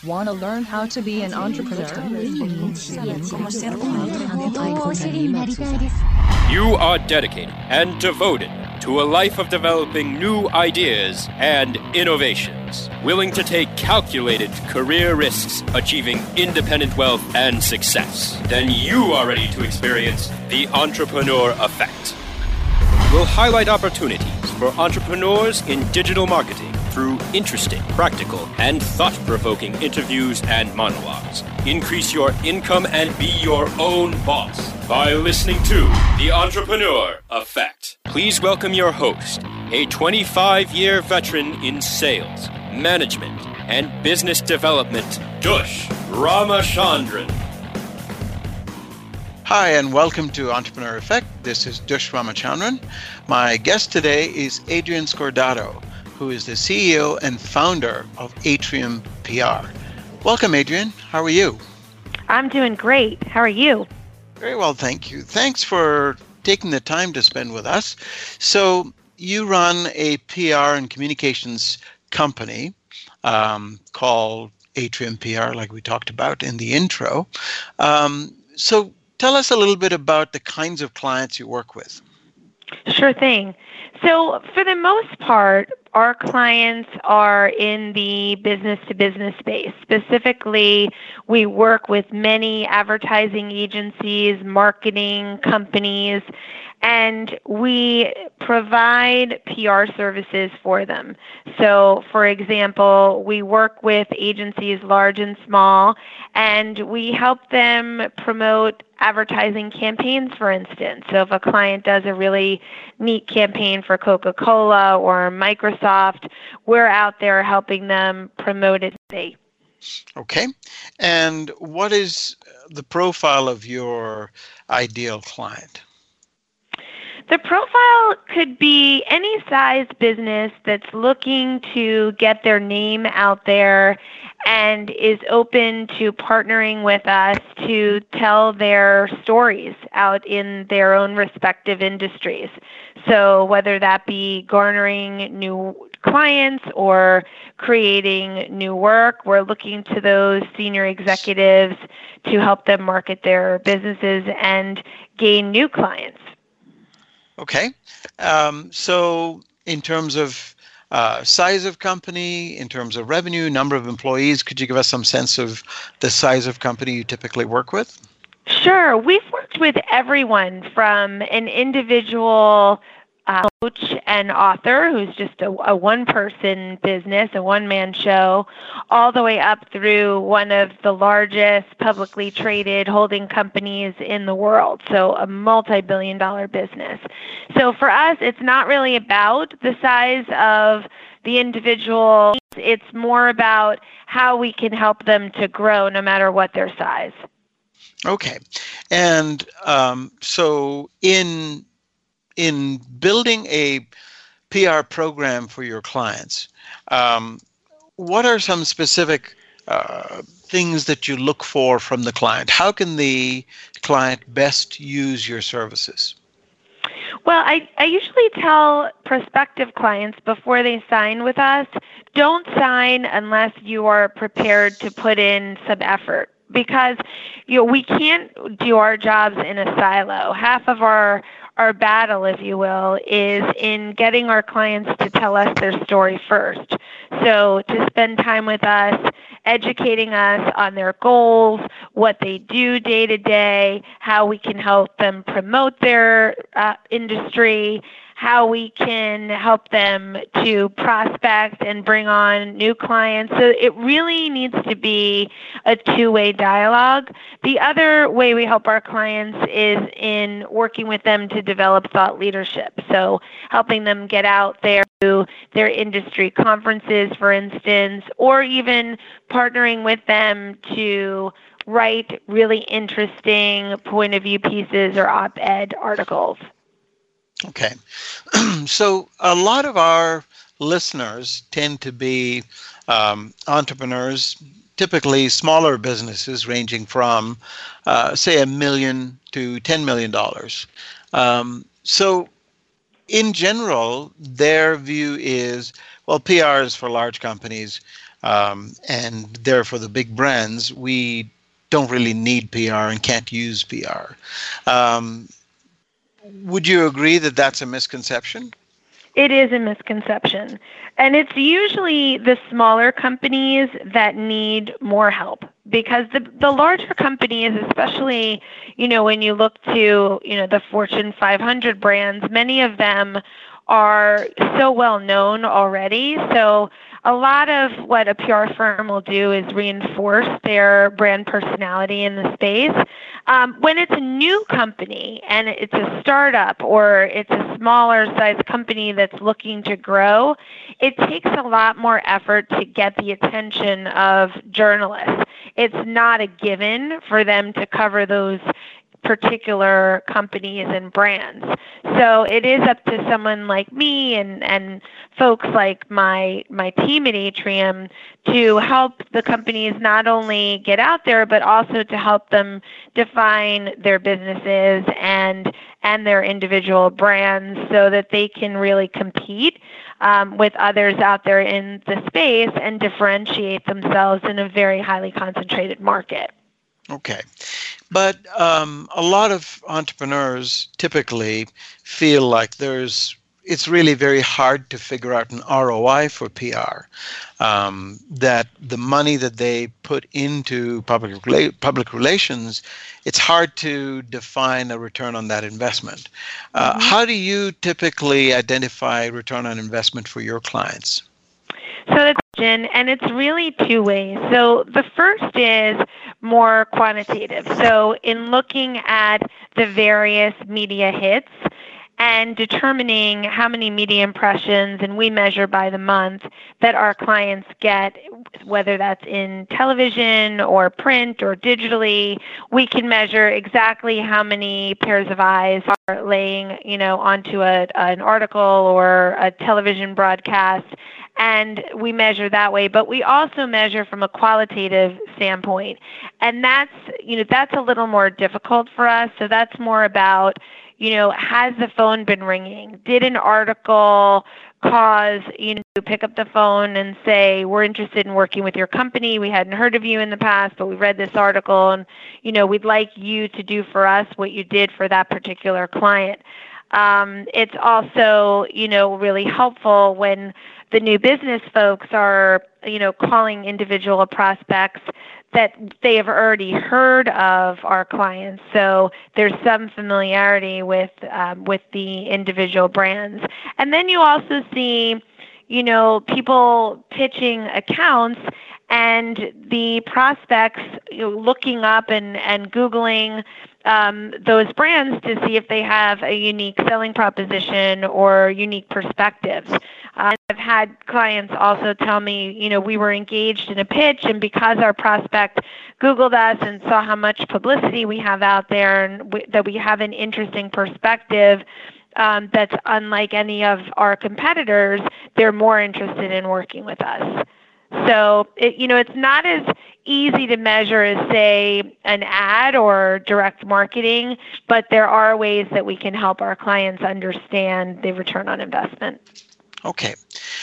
Want to learn how to be an entrepreneur? You are dedicated and devoted to a life of developing new ideas and innovations, willing to take calculated career risks, achieving independent wealth and success. Then you are ready to experience the Entrepreneur Effect. We'll highlight opportunities for entrepreneurs in digital marketing through interesting, practical, and thought-provoking interviews and monologues. Increase your income and be your own boss by listening to The Entrepreneur Effect. Please welcome your host, a 25-year veteran in sales, management, and business development, Dush Ramachandran. Hi, and welcome to Entrepreneur Effect. This is Dush Ramachandran. My guest today is Adrian Scordato, who is the CEO and founder of Atrium PR. Welcome, Adrian. How are you? I'm doing great. How are you? Very well, thank you. Thanks for taking the time to spend with us. So you run a PR and communications company called Atrium PR, like we talked about in the intro. So tell us a little bit about the kinds of clients you work with. Sure thing. So for the most part, our clients are in the business-to-business space. Specifically, we work with many advertising agencies, marketing companies, and we provide PR services for them. So, for example, we work with agencies large and small, and we help them promote advertising campaigns, for instance. So if a client does a really neat campaign for Coca-Cola or Microsoft, we're out there helping them promote it. Okay. And what is the profile of your ideal client? The profile could be any size business that's looking to get their name out there and is open to partnering with us to tell their stories out in their own respective industries. So whether that be garnering new clients or creating new work, we're looking to those senior executives to help them market their businesses and gain new clients. Okay. So in terms of size of company, in terms of revenue, number of employees, could you give us some sense of the size of company you typically work with? Sure. We've worked with everyone from an individual coach and author who's just a one-person business, a one-man show, all the way up through one of the largest publicly traded holding companies in the world, so a multi-billion-dollar business. So for us, it's not really about the size of the individual. It's more about how we can help them to grow no matter what their size. Okay. And so in building a PR program for your clients, what are some specific things that you look for from the client? How can the client best use your services? Well, I usually tell prospective clients before they sign with us, don't sign unless you are prepared to put in some effort. Because we can't do our jobs in a silo. Half of our battle, if you will, is in getting our clients to tell us their story first. So to spend time with us, educating us on their goals, what they do day to day, how we can help them promote their industry, how we can help them to prospect and bring on new clients. So it really needs to be a two-way dialogue. The other way we help our clients is in working with them to develop thought leadership. So helping them get out there to their industry conferences, for instance, or even partnering with them to write really interesting point of view pieces or op-ed articles. Okay. So a lot of our listeners tend to be entrepreneurs, typically smaller businesses ranging from, say, $1 million to $10 million. So in general, their view is, well, PR is for large companies. and therefore the big brands, we don't really need PR and can't use PR. Would you agree that that's a misconception? It is a misconception. And it's usually the smaller companies that need more help, because the larger companies, especially, when you look to, the Fortune 500 brands, many of them are so well known already. So a lot of what a PR firm will do is reinforce their brand personality in the space. When it's a new company and it's a startup or it's a smaller size company that's looking to grow, it takes a lot more effort to get the attention of journalists. It's not a given for them to cover those particular companies and brands. So it is up to someone like me and folks like my team at Atrium to help the companies not only get out there, but also to help them define their businesses and their individual brands so that they can really compete with others out there in the space and differentiate themselves in a very highly concentrated market. Okay. But a lot of entrepreneurs typically feel like it's really very hard to figure out an ROI for PR, that the money that they put into public relations, it's hard to define a return on that investment. How do you typically identify return on investment for your clients? So that's and it's really two ways. So the first is more quantitative. So in looking at the various media hits and determining how many media impressions, and we measure by the month, that our clients get, whether that's in television or print or digitally, we can measure exactly how many pairs of eyes are laying, onto an article or a television broadcast. And we measure that way, but we also measure from a qualitative standpoint. And that's a little more difficult for us. So that's more about, has the phone been ringing? Did an article cause you to pick up the phone and say, we're interested in working with your company. We hadn't heard of you in the past, but we read this article and, we'd like you to do for us what you did for that particular client. It's also, really helpful when the new business folks are, calling individual prospects that they have already heard of our clients. So there's some familiarity with the individual brands. And then you also see, people pitching accounts and the prospects looking up and Googling those brands to see if they have a unique selling proposition or unique perspectives. I've had clients also tell me, we were engaged in a pitch, and because our prospect Googled us and saw how much publicity we have out there and that we have an interesting perspective that's unlike any of our competitors, they're more interested in working with us. So, it's not as easy to measure as, say, an ad or direct marketing, but there are ways that we can help our clients understand the return on investment. Okay.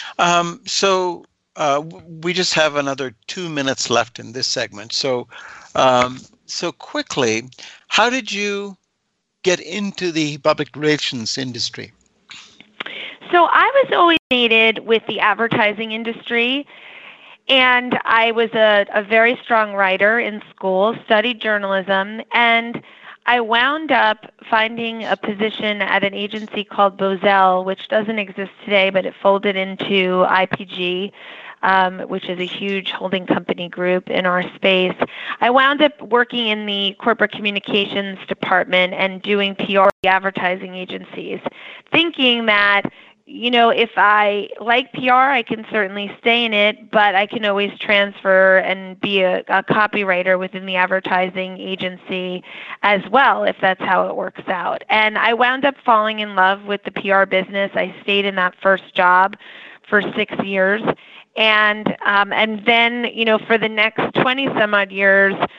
So we just have another 2 minutes left in this segment. So quickly, how did you get into the public relations industry? So I was always fascinated with the advertising industry. And I was a very strong writer in school, studied journalism, and I wound up finding a position at an agency called Bozell, which doesn't exist today, but it folded into IPG, which is a huge holding company group in our space. I wound up working in the corporate communications department and doing PR advertising agencies, thinking that if I like PR, I can certainly stay in it, but I can always transfer and be a copywriter within the advertising agency as well, if that's how it works out. And I wound up falling in love with the PR business. I stayed in that first job for 6 years. And then, for the next 20 some odd years,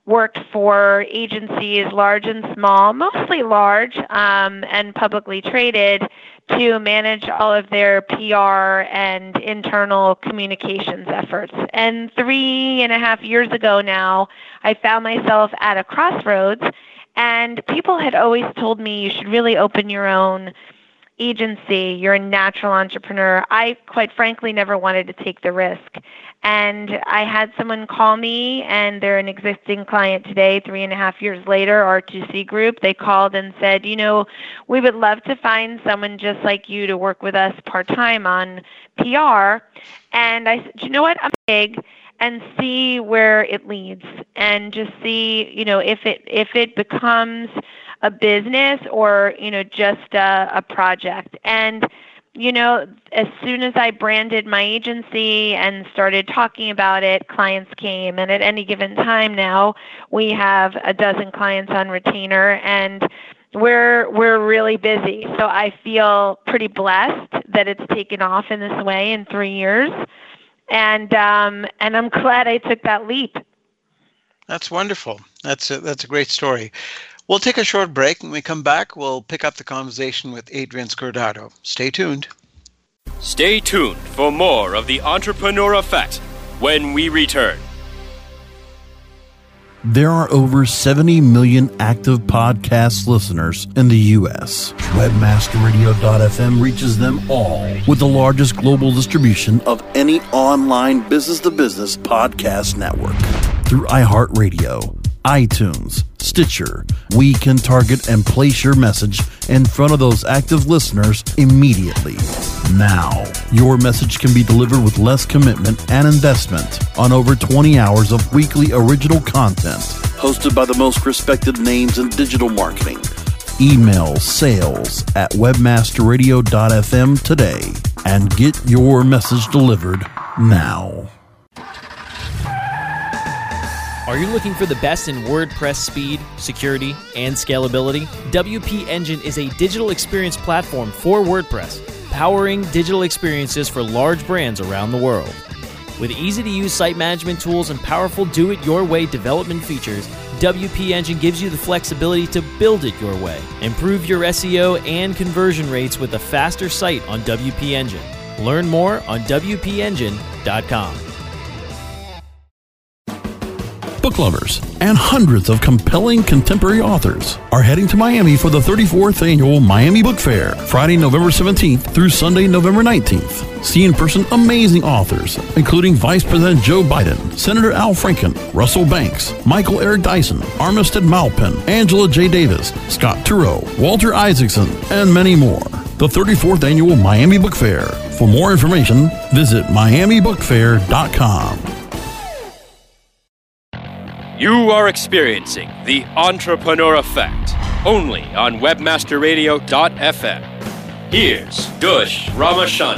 worked for agencies large and small, mostly large and publicly traded, to manage all of their PR and internal communications efforts. And 3.5 years ago now, I found myself at a crossroads, and people had always told me you should really open your own agency. You're a natural entrepreneur. I, quite frankly, never wanted to take the risk. And I had someone call me, and they're an existing client today, 3.5 years later, R2C Group. They called and said, we would love to find someone just like you to work with us part-time on PR. And I said, you know what, I'm big, and see where it leads, and just see, if it becomes a business or, just a project. And as soon as I branded my agency and started talking about it, clients came. And at any given time now, we have a dozen clients on retainer, and we're really busy. So I feel pretty blessed that it's taken off in this way in 3 years. And I'm glad I took that leap. That's wonderful. That's a great story. We'll take a short break. When we come back, we'll pick up the conversation with Adrian Scordato. Stay tuned. Stay tuned for more of the Entrepreneur Effect when we return. There are over 70 million active podcast listeners in the U.S. Webmasterradio.fm reaches them all with the largest global distribution of any online business-to-business podcast network. Through iHeartRadio, iTunes, Stitcher, we can target and place your message in front of those active listeners immediately. Now, your message can be delivered with less commitment and investment on over 20 hours of weekly original content, hosted by the most respected names in digital marketing. Email sales@webmasterradio.fm today and get your message delivered now. Are you looking for the best in WordPress speed, security, and scalability? WP Engine is a digital experience platform for WordPress, powering digital experiences for large brands around the world. With easy-to-use site management tools and powerful do-it-your-way development features, WP Engine gives you the flexibility to build it your way. Improve your SEO and conversion rates with a faster site on WP Engine. Learn more on WPEngine.com. Book lovers and hundreds of compelling contemporary authors are heading to Miami for the 34th annual Miami Book Fair, Friday, November 17th through Sunday, November 19th. See in person amazing authors, including Vice President Joe Biden, Senator Al Franken, Russell Banks, Michael Eric Dyson, Armistead Maupin, Angela J. Davis, Scott Turow, Walter Isaacson, and many more. The 34th annual Miami Book Fair. For more information, visit miamibookfair.com. You are experiencing the Entrepreneur Effect, only on webmasterradio.fm. Here's Dush Ramachandran.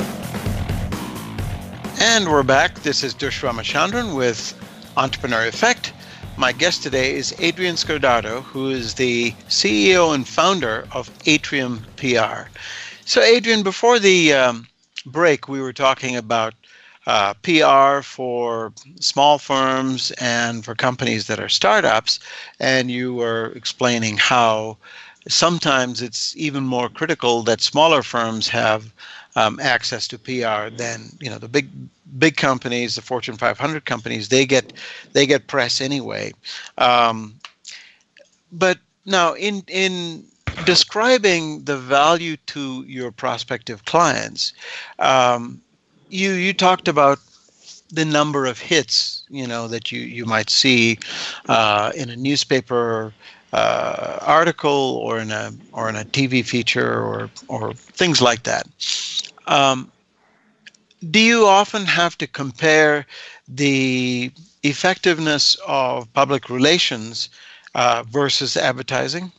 And we're back. This is Dush Ramachandran with Entrepreneur Effect. My guest today is Adrian Scordato, who is the CEO and founder of Atrium PR. So, Adrian, before the break, we were talking about PR for small firms and for companies that are startups, and you were explaining how sometimes it's even more critical that smaller firms have access to PR than the big companies, the Fortune 500 companies. They get press anyway. But now, in describing the value to your prospective clients, You talked about the number of hits, that you might see in a newspaper article or in a TV feature or things like that. Do you often have to compare the effectiveness of public relations versus advertising?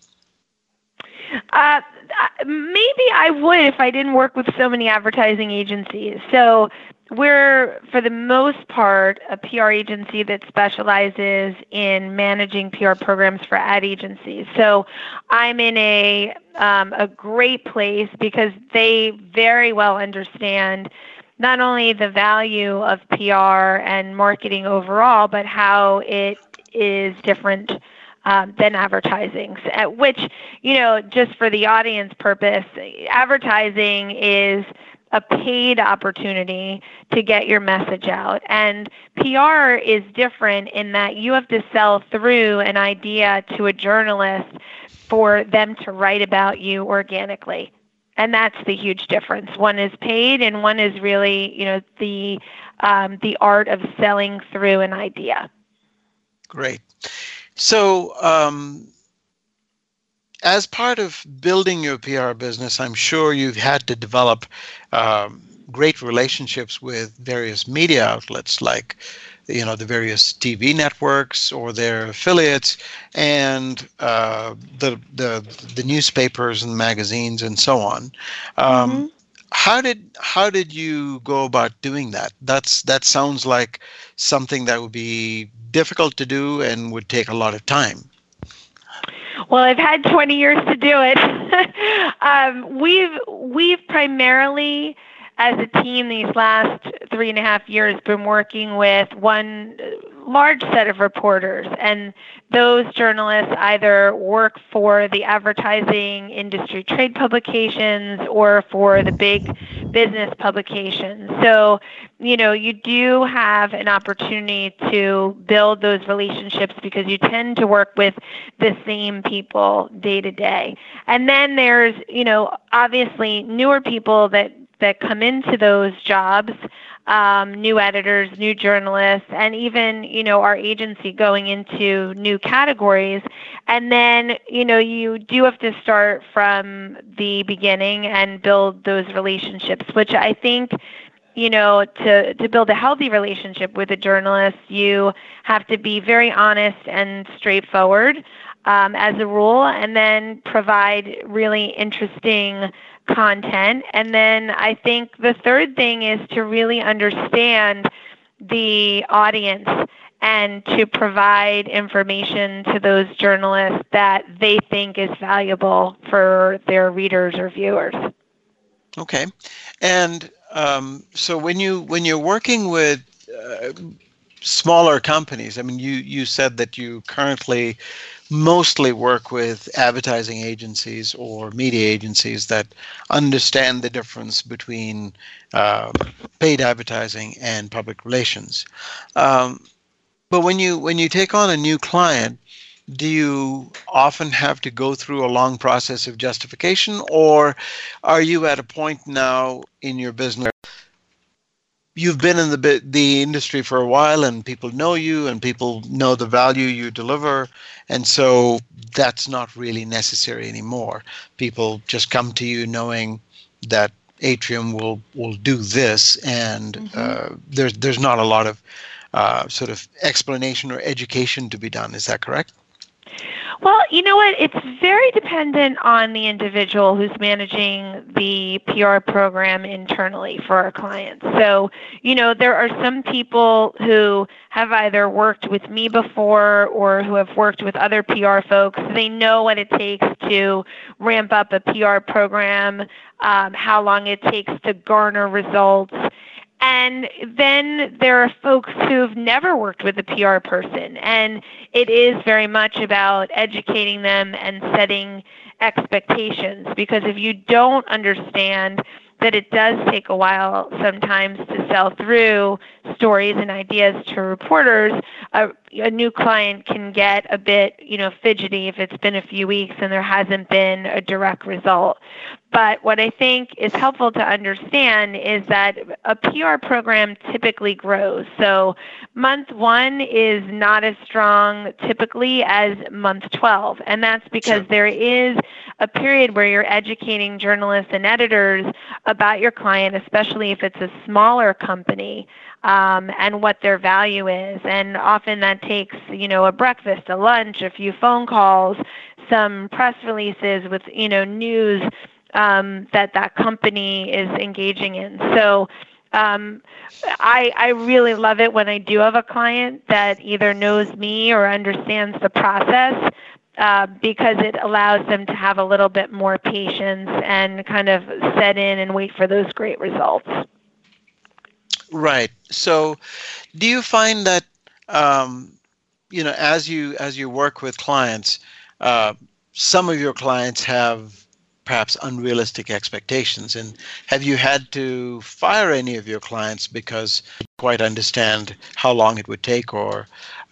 Maybe I would if I didn't work with so many advertising agencies. So we're, for the most part, a PR agency that specializes in managing PR programs for ad agencies. So I'm in a great place because they very well understand not only the value of PR and marketing overall, but how it is different than advertising, which, just for the audience purpose, advertising is a paid opportunity to get your message out. And PR is different in that you have to sell through an idea to a journalist for them to write about you organically. And that's the huge difference. One is paid and one is really, the art of selling through an idea. Great. So, as part of building your PR business, I'm sure you've had to develop great relationships with various media outlets like, the various TV networks or their affiliates, and the newspapers and magazines and so on. How did you go about doing that? That sounds like something that would be difficult to do and would take a lot of time. Well, I've had 20 years to do it. We've primarily, as a team, these last 3.5 years, been working with one large set of reporters, and those journalists either work for the advertising industry trade publications or for the big business publications. So, you do have an opportunity to build those relationships because you tend to work with the same people day to day. And then there's, obviously newer people that come into those jobs, new editors, new journalists, and even, our agency going into new categories. And then, you do have to start from the beginning and build those relationships, which I think, to build a healthy relationship with a journalist, you have to be very honest and straightforward as a rule, and then provide really interesting content. And then I think the third thing is to really understand the audience and to provide information to those journalists that they think is valuable for their readers or viewers. Okay. And so when you're working with smaller companies, I mean, you said that you currently mostly work with advertising agencies or media agencies that understand the difference between paid advertising and public relations. But when you take on a new client, do you often have to go through a long process of justification, or are you at a point now in your business where you've been in the industry for a while and people know you and people know the value you deliver, and so that's not really necessary anymore? People just come to you knowing that Atrium will do this, and there's not a lot of sort of explanation or education to be done. Is that correct? Well, you know what? It's very dependent on the individual who's managing the PR program internally for our clients. So, there are some people who have either worked with me before or who have worked with other PR folks. They know what it takes to ramp up a PR program, how long it takes to garner results. And then there are folks who've never worked with a PR person, and it is very much about educating them and setting expectations, because if you don't understand that it does take a while sometimes to sell through stories and ideas to reporters, a new client can get a bit, fidgety if it's been a few weeks and there hasn't been a direct result. But what I think is helpful to understand is that a PR program typically grows. So month 1 is not as strong typically as month 12. And that's because there is a period where you're educating journalists and editors about your client, especially if it's a smaller company, and what their value is. And often that takes, a breakfast, a lunch, a few phone calls, some press releases with, news that company is engaging in. So I really love it when I do have a client that either knows me or understands the process, because it allows them to have a little bit more patience and kind of set in and wait for those great results. Right. So do you find that, as you work with clients, some of your clients have perhaps unrealistic expectations. And have you had to fire any of your clients because you quite understand how long it would take or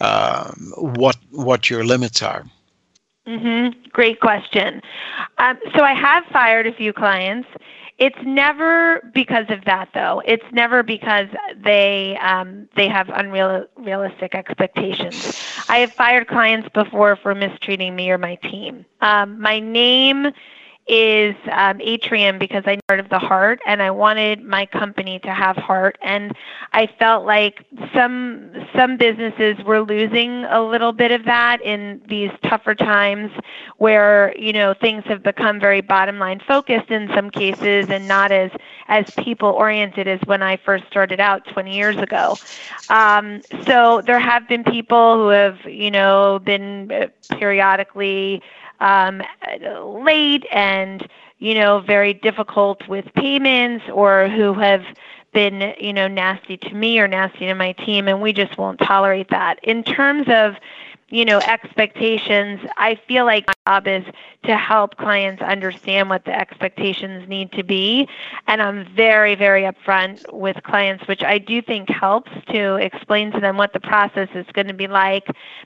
what your limits are? Great question. So I have fired a few clients. It's never because of that, though. It's never because they have unrealistic expectations. I have fired clients before for mistreating me or my team. My name is Atrium because I'm part of the heart, and I wanted my company to have heart. And I felt like some businesses were losing a little bit of that in these tougher times where, things have become very bottom line focused in some cases and not as people oriented as when I first started out 20 years ago. So there have been people who have, been periodically late and, very difficult with payments, or who have been, nasty to me or nasty to my team, and we just won't tolerate that. In terms of, expectations, I feel like my job is to help clients understand what the expectations need to be, and I'm very, very upfront with clients, which I do think helps to explain to them what the process is going to be like.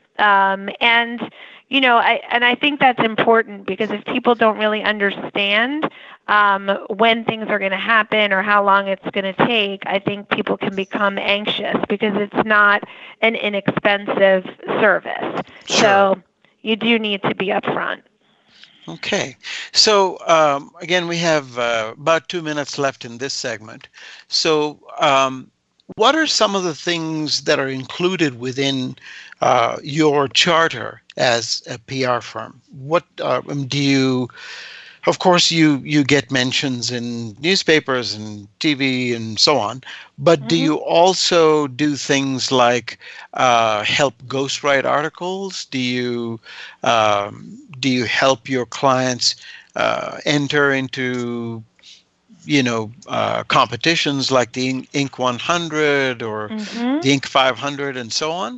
I think that's important because if people don't really understand when things are going to happen or how long it's going to take, I think people can become anxious because it's not an inexpensive service. Sure. So you do need to be upfront. Okay. So again, we have about 2 minutes left in this segment. So what are some of the things that are included within your charter as a PR firm? What do you? Of course, you get mentions in newspapers and TV and so on, but do you also do things like help ghostwrite articles? Do you help your clients enter into competitions like the Inc. 100 or the Inc. 500 and so on?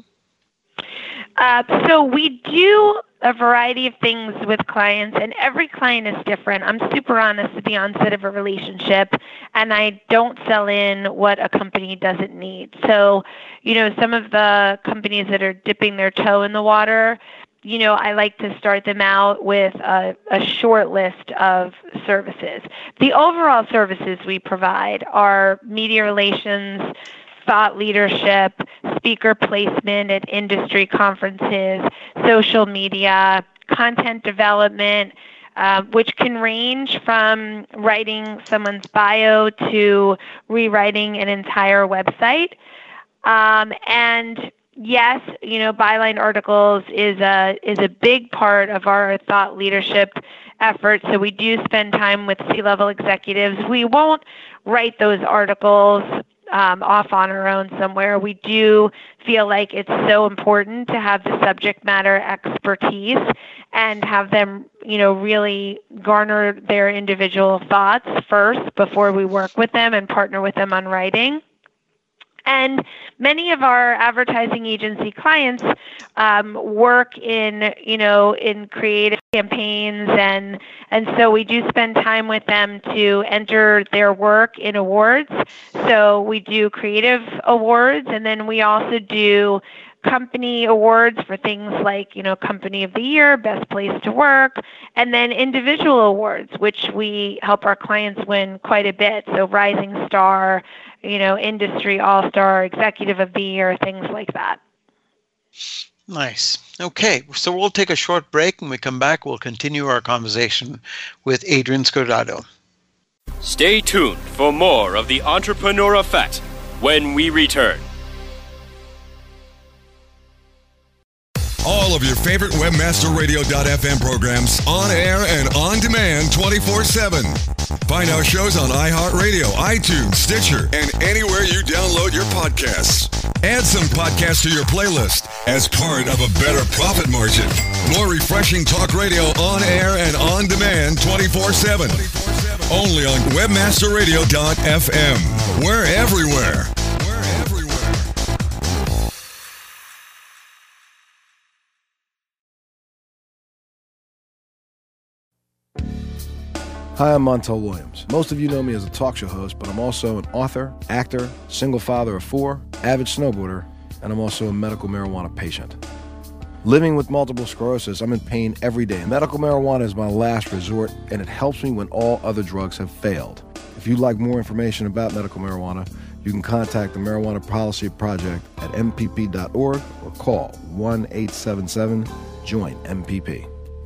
So we do a variety of things with clients, and every client is different. I'm super honest at the onset of a relationship, and I don't sell in what a company doesn't need. So, some of the companies that are dipping their toe in the water, I like to start them out with a short list of services. The overall services we provide are media relations, thought leadership, speaker placement at industry conferences, social media, content development, which can range from writing someone's bio to rewriting an entire website. And yes, byline articles is a big part of our thought leadership effort. So we do spend time with C-level executives. We won't write those articles off on our own somewhere. We do feel like it's so important to have the subject matter expertise and have them, really garner their individual thoughts first before we work with them and partner with them on writing. And many of our advertising agency clients work in creative campaigns, and so we do spend time with them to enter their work in awards. So we do creative awards, and then we also do company awards for things like, Company of the Year, Best Place to Work, and then individual awards, which we help our clients win quite a bit. So Rising Star, Industry All-Star, Executive of the Year, things like that. Nice. Okay, so we'll take a short break. When we come back, we'll continue our conversation with Adrian Scordado. Stay tuned for more of the Entrepreneur Effect when we return. All of your favorite WebmasterRadio.fm programs on air and on demand 24/7. Find our shows on iHeartRadio, iTunes, Stitcher, and anywhere you download your podcasts. Add some podcasts to your playlist as part of a better profit margin. More refreshing talk radio on air and on demand 24/7. Only on WebmasterRadio.fm. We're everywhere. Hi, I'm Montel Williams. Most of you know me as a talk show host, but I'm also an author, actor, single father of 4, avid snowboarder, and I'm also a medical marijuana patient. Living with multiple sclerosis, I'm in pain every day. Medical marijuana is my last resort, and it helps me when all other drugs have failed. If you'd like more information about medical marijuana, you can contact the Marijuana Policy Project at mpp.org or call 1-877-JOIN-MPP.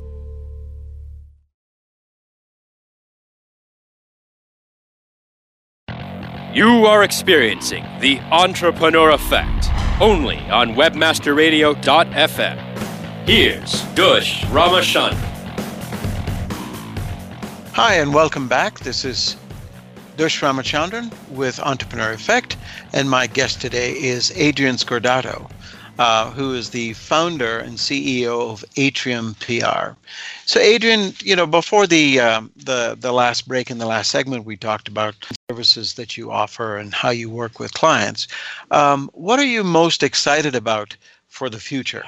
You are experiencing the Entrepreneur Effect, only on webmasterradio.fm. Here's Dush Ramachandran. Hi, and welcome back. This is Dush Ramachandran with Entrepreneur Effect, and my guest today is Adrian Scordato, who is the founder and CEO of Atrium PR. So, Adrian, before the last break in the last segment, we talked about services that you offer and how you work with clients. What are you most excited about for the future?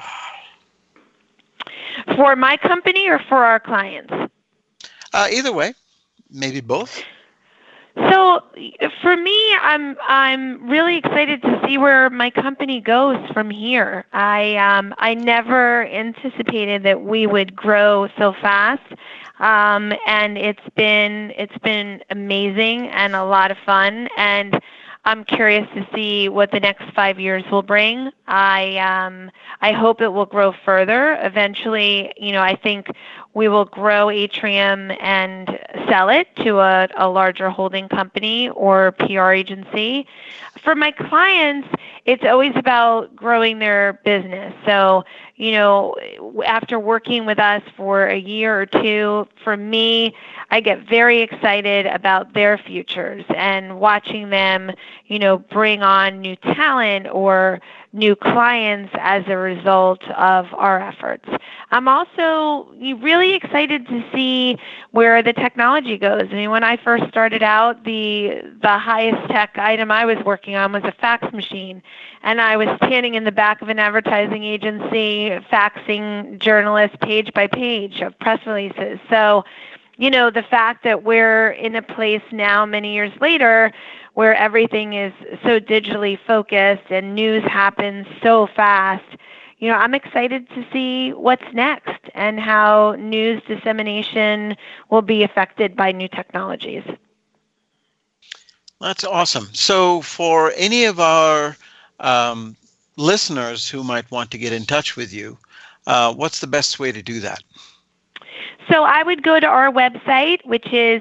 For my company or for our clients? Either way, maybe both. So for me, I'm really excited to see where my company goes from here. I never anticipated that we would grow so fast, and it's been amazing and a lot of fun. And I'm curious to see what the next 5 years will bring. I hope it will grow further. Eventually, I think we will grow Atrium and sell it to a larger holding company or PR agency. For my clients, it's always about growing their business. So, after working with us for a year or two, for me, I get very excited about their futures and watching them, bring on new talent or new clients as a result of our efforts. I'm also really excited to see where the technology goes. I mean, when I first started out, the highest tech item I was working on was a fax machine, and I was standing in the back of an advertising agency faxing journalists page by page of press releases. So, the fact that we're in a place now, many years later, where everything is so digitally focused and news happens so fast, I'm excited to see what's next and how news dissemination will be affected by new technologies. That's awesome. So for any of our listeners who might want to get in touch with you, what's the best way to do that? So I would go to our website, which is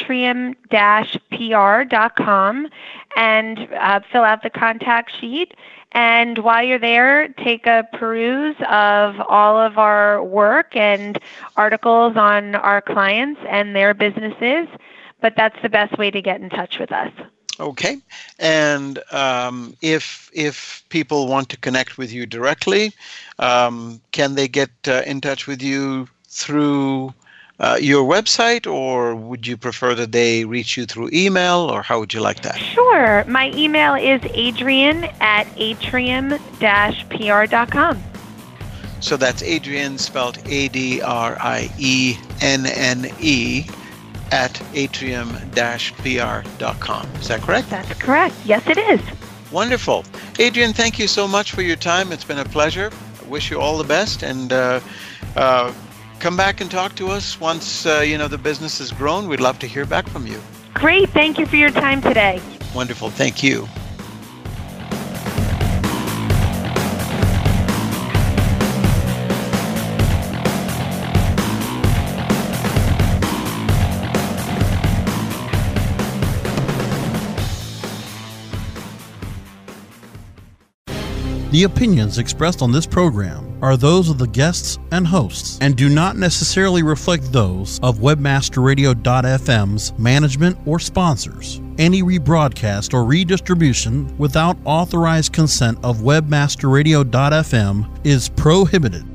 atrium-pr.com, and fill out the contact sheet. And while you're there, take a peruse of all of our work and articles on our clients and their businesses. But that's the best way to get in touch with us. Okay. And if people want to connect with you directly, can they get in touch with you through your website, or would you prefer that they reach you through email, or how would you like that? Sure. My email is adrian@atrium-pr.com. So that's Adrian, spelled Adrienne, at atrium-pr.com. Is that correct? That's correct. Yes, it is. Wonderful. Adrian, thank you so much for your time. It's been a pleasure. I wish you all the best, and come back and talk to us once the business has grown. We'd love to hear back from you. Great. Thank you for your time today. Wonderful. Thank you. The opinions expressed on this program are those of the guests and hosts and do not necessarily reflect those of webmasterradio.fm's management or sponsors. Any rebroadcast or redistribution without authorized consent of webmasterradio.fm is prohibited.